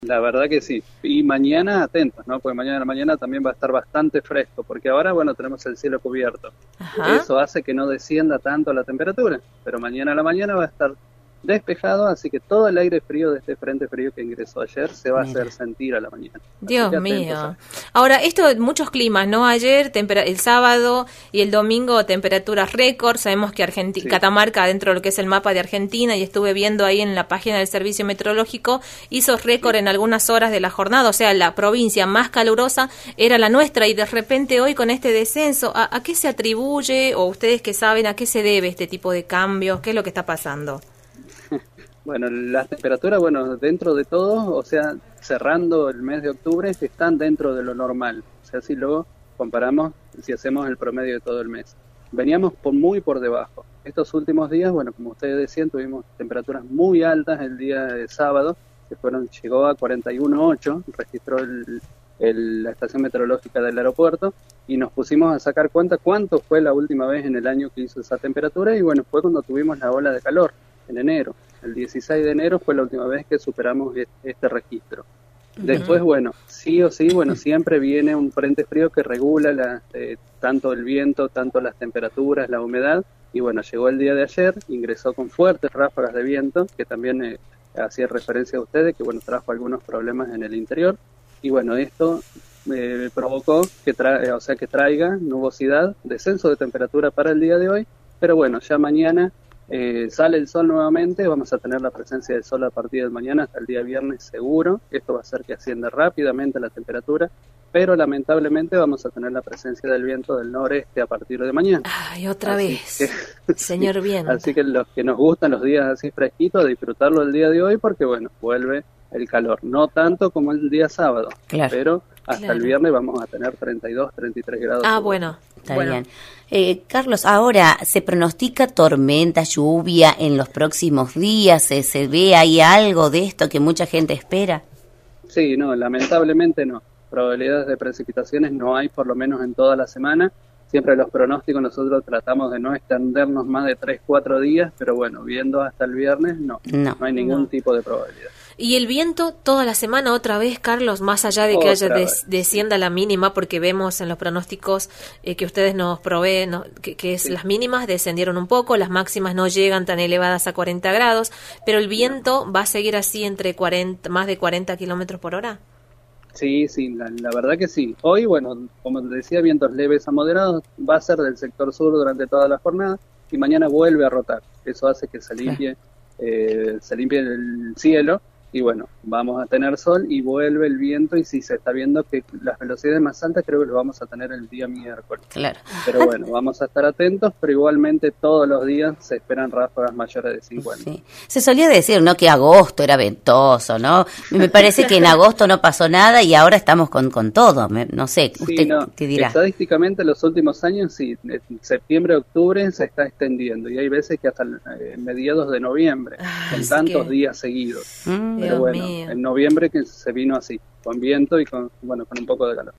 La verdad que sí. Y mañana atentos, ¿no? Porque mañana a la mañana también va a estar bastante fresco, porque ahora, bueno, tenemos el cielo cubierto. Ajá. Eso hace que no descienda tanto la temperatura, pero mañana a la mañana va a estar despejado, así que todo el aire frío de este frente frío que ingresó ayer se va a hacer Mira. sentir a la mañana. Así Dios que atentos a mío. eso. Ahora, esto de muchos climas, ¿no? Ayer, el sábado y el domingo, temperaturas récord. Sabemos que Sí, Catamarca, dentro de lo que es el mapa de Argentina, y estuve viendo ahí en la página del Servicio Meteorológico, hizo récord sí. en algunas horas de la jornada. O sea, la provincia más calurosa era la nuestra, y de repente hoy con este descenso, ¿a qué se atribuye? O ustedes que saben, ¿a qué se debe este tipo de cambios? ¿Qué es lo que está pasando? Bueno, las temperaturas, bueno, dentro de todo, o sea, cerrando el mes de octubre, están dentro de lo normal. O sea, si luego comparamos, si hacemos el promedio de todo el mes. Veníamos muy por debajo. Estos últimos días, bueno, como ustedes decían, tuvimos temperaturas muy altas el día de sábado, que llegó a 41,8, registró la estación meteorológica del aeropuerto, y nos pusimos a sacar cuenta cuánto fue la última vez en el año que hizo esa temperatura, y bueno, fue cuando tuvimos la ola de calor, en enero. El 16 de enero fue la última vez que superamos este registro. Después, bueno, sí o sí, bueno, siempre viene un frente frío que regula tanto el viento, tanto las temperaturas, la humedad, y bueno, llegó el día de ayer, ingresó con fuertes ráfagas de viento, que también hacía referencia a ustedes, que bueno, trajo algunos problemas en el interior, y bueno, esto provocó que traiga nubosidad, descenso de temperatura para el día de hoy, pero bueno, ya mañana sale el sol nuevamente, vamos a tener la presencia del sol a partir de mañana hasta el día viernes seguro. Esto va a hacer que ascienda rápidamente la temperatura, pero lamentablemente vamos a tener la presencia del viento del noreste a partir de mañana. Ay, otra Así que, vez. sí, Señor viento. así que los que nos gustan los días así fresquitos, disfrutarlo el día de hoy porque bueno, vuelve el calor. No tanto como el día sábado, Claro. pero hasta el Claro. viernes vamos a tener 32, 33 grados. Ah, seguro. bueno. Está Bueno. bien. Carlos, ahora, ¿se pronostica tormenta, lluvia en los próximos días? ¿Se ve ahí algo de esto que mucha gente espera? Sí, no, lamentablemente no. Probabilidades de precipitaciones no hay, por lo menos en toda la semana. Siempre los pronósticos nosotros tratamos de no extendernos más de 3, 4 días, pero bueno, viendo hasta el viernes, no hay ningún No. tipo de probabilidad. Y el viento toda la semana otra vez, Carlos, más allá de que Otra vez. descienda la mínima, porque vemos en los pronósticos que ustedes nos proveen, que es Sí. las mínimas descendieron un poco, las máximas no llegan tan elevadas a 40 grados, pero el viento va a seguir así entre 40, más de 40 kilómetros por hora. Sí, la verdad que sí. Hoy, bueno, como te decía, vientos leves a moderados, va a ser del sector sur durante toda la jornada y mañana vuelve a rotar. Eso hace que se limpie el cielo y bueno, vamos a tener sol y vuelve el viento y sí, se está viendo que las velocidades más altas creo que lo vamos a tener el día miércoles. Claro. Pero bueno, vamos a estar atentos, pero igualmente todos los días se esperan ráfagas mayores de 50. Sí. Se solía decir, ¿no?, que agosto era ventoso, ¿no? Me parece que en agosto no pasó nada y ahora estamos con todo. No sé, Sí, ¿usted no, qué dirá? estadísticamente en los últimos años, sí, en septiembre, octubre se está extendiendo y hay veces que hasta mediados de noviembre, con así tantos que- días seguidos. Mm. Pero Dios bueno, mío. en noviembre que se vino así, con viento y con un poco de calor.